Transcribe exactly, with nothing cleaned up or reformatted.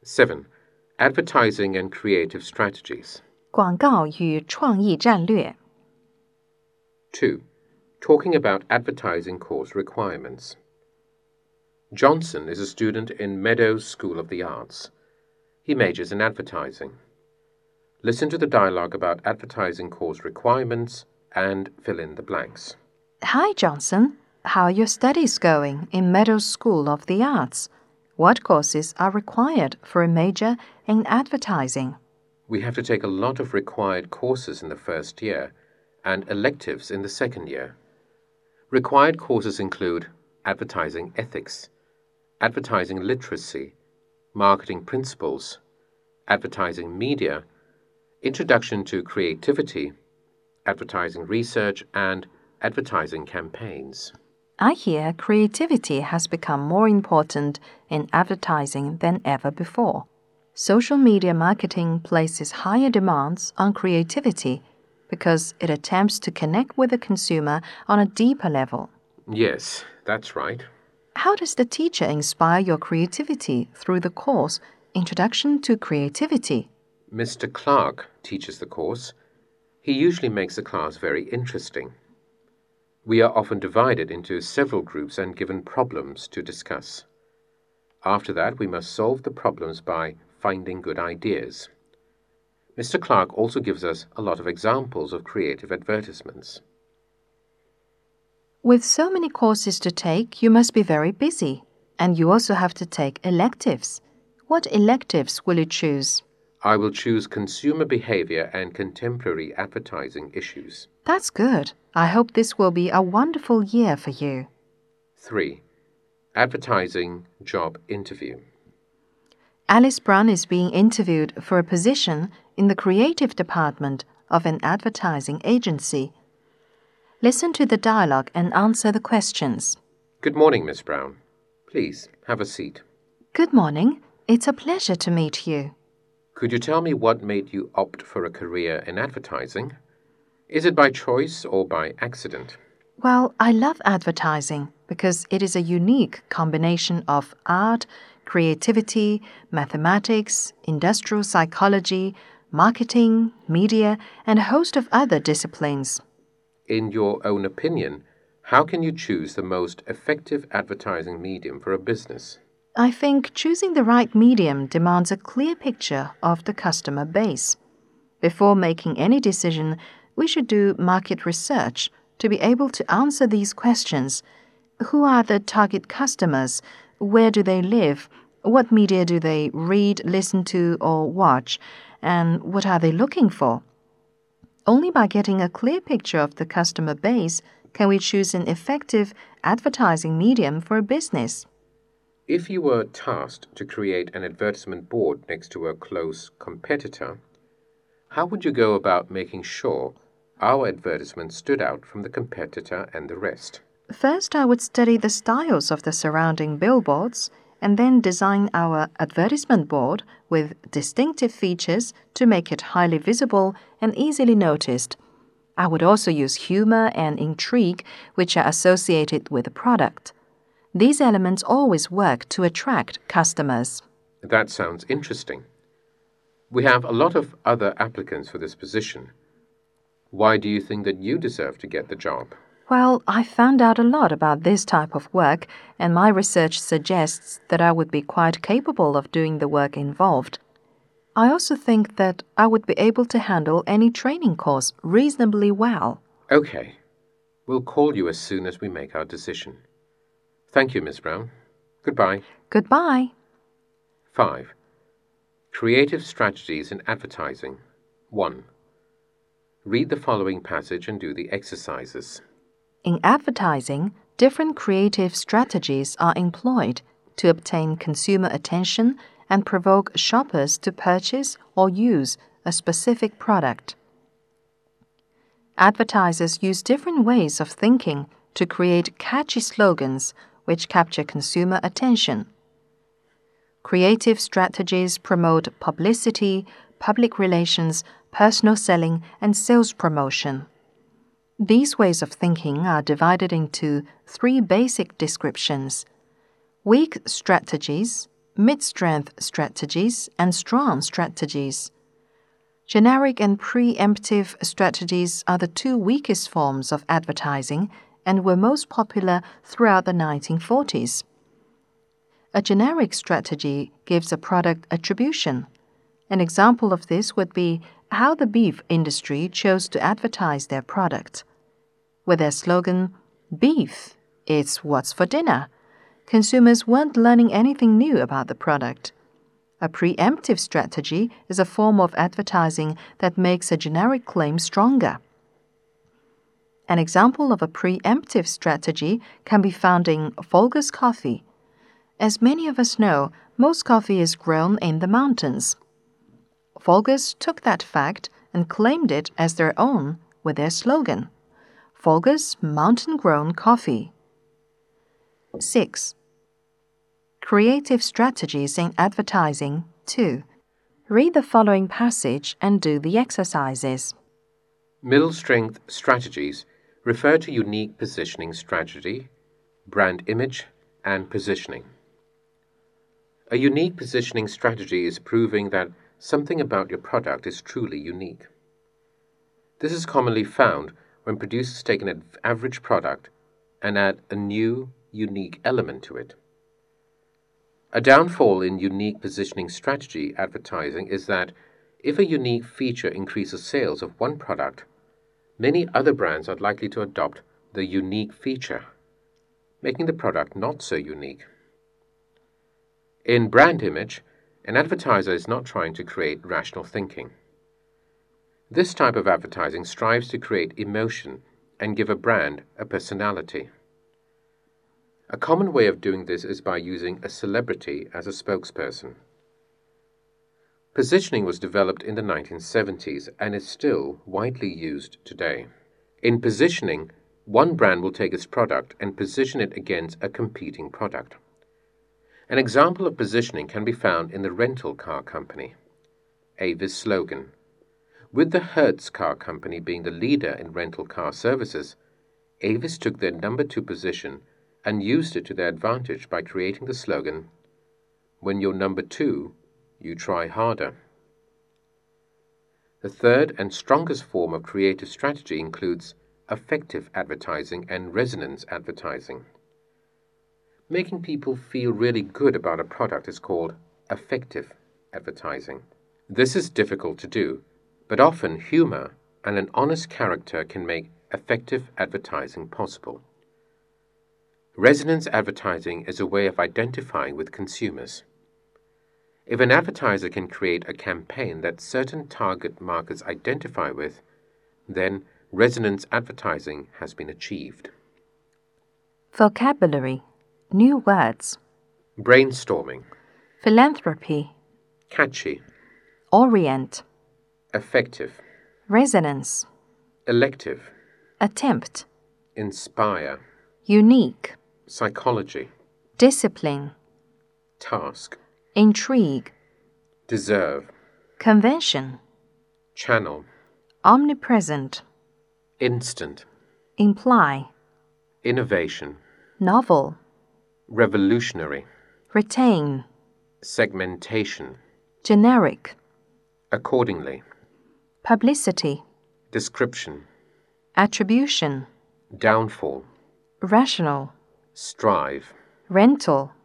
seven. Advertising and creative strategies. 广告与创意战略。 two. Talking about advertising course requirements. Johnson is a student in Meadows School of the Arts. He majors in advertising. Listen to the dialogue about advertising course requirements and fill in the blanks. Hi, Johnson. How are your studies going in Meadows School of the Arts? What courses are required for a major in advertising? We have to take a lot of required courses in the first year and electives in the second year. Required courses include advertising ethics, advertising literacy, marketing principles, advertising media, introduction to creativity, advertising research, and advertising campaigns. I hear creativity has become more important in advertising than ever before. Social media marketing places higher demands on creativity because it attempts to connect with the consumer on a deeper level. Yes, that's right. How does the teacher inspire your creativity through the course Introduction to Creativity? Mister Clark teaches the course. He usually makes the class very interesting. We are often divided into several groups and given problems to discuss. After that, we must solve the problems by finding good ideas. Mister Clark also gives us a lot of examples of creative advertisements. With so many courses to take, you must be very busy, and you also have to take electives. What electives will you choose? I will choose consumer behavior and contemporary advertising issues. That's good. I hope this will be a wonderful year for you. three. Advertising job interview. Alice Brown is being interviewed for a position in the creative department of an advertising agency. Listen to the dialogue and answer the questions. Good morning, Miss Brown. Please, have a seat. Good morning. It's a pleasure to meet you. Could you tell me what made you opt for a career in advertising? Is it by choice or by accident? Well, I love advertising because it is a unique combination of art, creativity, mathematics, industrial psychology, marketing, media, and a host of other disciplines. In your own opinion, how can you choose the most effective advertising medium for a business? I think choosing the right medium demands a clear picture of the customer base. Before making any decision, we should do market research to be able to answer these questions. Who are the target customers? Where do they live? What media do they read, listen to, or watch? And what are they looking for? Only by getting a clear picture of the customer base can we choose an effective advertising medium for a business. If you were tasked to create an advertisement board next to a close competitor, how would you go about making sure our advertisement stood out from the competitor and the rest? First, I would study the styles of the surrounding billboards and then design our advertisement board with distinctive features to make it highly visible and easily noticed. I would also use humor and intrigue, which are associated with the product. These elements always work to attract customers. That sounds interesting. We have a lot of other applicants for this position. Why do you think that you deserve to get the job? Well, I found out a lot about this type of work, and my research suggests that I would be quite capable of doing the work involved. I also think that I would be able to handle any training course reasonably well. Okay. We'll call you as soon as we make our decision. Thank you, Miss Brown. Goodbye. Goodbye. five. Creative strategies in advertising. one. Read the following passage and do the exercises. In advertising, different creative strategies are employed to obtain consumer attention and provoke shoppers to purchase or use a specific product. Advertisers use different ways of thinking to create catchy slogans which capture consumer attention. Creative strategies promote publicity, public relations, personal selling, and sales promotion. These ways of thinking are divided into three basic descriptions: weak strategies, mid-strength strategies, and strong strategies. Generic and preemptive strategies are the two weakest forms of advertising and were most popular throughout the nineteen forties. A generic strategy gives a product attribution. An example of this would be how the beef industry chose to advertise their product. With their slogan, "Beef, it's what's for dinner," consumers weren't learning anything new about the product. A preemptive strategy is a form of advertising that makes a generic claim stronger. An example of a preemptive strategy can be found in Folgers coffee. As many of us know, most coffee is grown in the mountains. Folgers took that fact and claimed it as their own with their slogan, "Folgers Mountain-Grown Coffee." six. Creative strategies in advertising two. Read the following passage and do the exercises. Middle-strength strategies refer to unique positioning strategy, brand image, and positioning. A unique positioning strategy is proving that something about your product is truly unique. This is commonly found when producers take an average product and add a new, unique element to it. A downfall in unique positioning strategy advertising is that if a unique feature increases sales of one product, many other brands are likely to adopt the unique feature, making the product not so unique. In brand image, an advertiser is not trying to create rational thinking. This type of advertising strives to create emotion and give a brand a personality. A common way of doing this is by using a celebrity as a spokesperson. Positioning was developed in the nineteen seventies and is still widely used today. In positioning, one brand will take its product and position it against a competing product. An example of positioning can be found in the rental car company, Avis slogan. With the Hertz car company being the leader in rental car services, Avis took their number two position and used it to their advantage by creating the slogan, "When you're number two, you try harder." The third and strongest form of creative strategy includes affective advertising and resonance advertising. Making people feel really good about a product is called affective advertising. This is difficult to do, but often humor and an honest character can make effective advertising possible. Resonance advertising is a way of identifying with consumers. If an advertiser can create a campaign that certain target markets identify with, then resonance advertising has been achieved. Vocabulary. New words. Brainstorming. Philanthropy. Catchy. Orient. Effective. Resonance. Elective. Attempt. Inspire. Unique. Psychology. Discipline. Task. Intrigue. Deserve. Convention. Channel. Omnipresent. Instant. Imply. Innovation. Novel. Revolutionary. Retain. Segmentation. Generic. Accordingly. Publicity. Description. Attribution. Downfall. Rational. Strive. Rental.